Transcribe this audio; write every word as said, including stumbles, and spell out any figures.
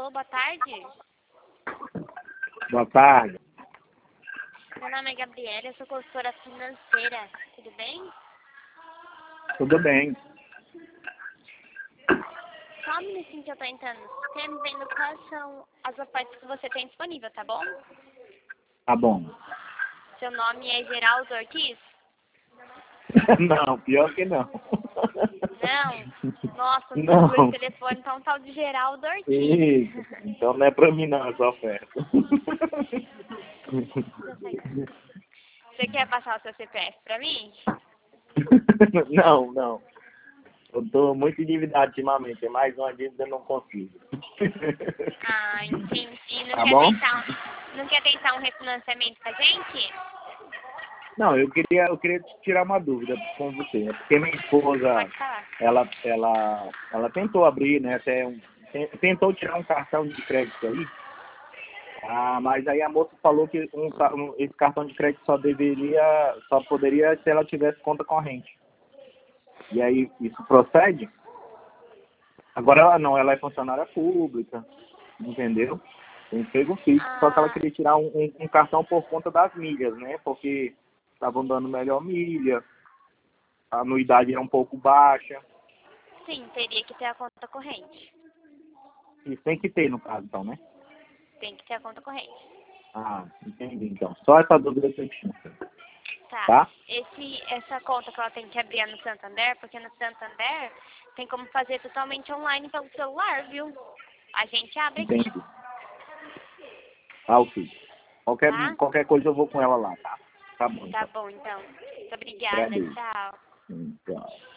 Alô, boa tarde. Boa tarde. Meu nome é Gabriela, eu sou consultora financeira. Tudo bem? Tudo bem. Só um minutinho que eu tô entrando no sistema vendo quais são as ofertas que você tem disponível, tá bom? Tá bom. Seu nome é Geraldo Ortiz? Não, pior que não. Não? Nossa, o Não. número de telefone tá um tal de Geraldo Ortiz. Isso. Então não é pra mim não essa oferta. Você quer passar o seu C P F pra mim? Não, não. Eu tô muito endividado ultimamente. É mais uma dívida eu não consigo. Ah, entendi. Não Tá quer bom? tentar, não quer tentar um refinanciamento com a gente? Não, eu queria, eu queria tirar uma dúvida com você. É porque minha esposa, Pode falar. ela, ela, ela tentou abrir, né? Até um, tentou tirar um cartão de crédito aí. Ah, mas aí a moça falou que um, um, esse cartão de crédito só deveria, só poderia se ela tivesse conta corrente. E aí, isso procede? Agora ela não, ela é funcionária pública, entendeu? Tem emprego fixo, só que ela Ah, queria tirar um, um, um cartão por conta das milhas, né? Porque estavam dando melhor milha, a anuidade é um pouco baixa. sim, teria que ter a conta corrente. Isso tem que ter no caso, então, né? Tem que ter a conta corrente. Ah, entendi, então. Só essa dúvida que eu tinha, Tá. tá? Esse, essa conta que ela tem que abrir é no Santander, porque no Santander tem como fazer totalmente online pelo celular, viu? A gente abre aqui, Entendi. Ah, ok. Qualquer, tá? qualquer coisa eu vou com ela lá, tá? Tá bom, Tá então. bom, então. Muito obrigada. Agradeço. Tchau. Então.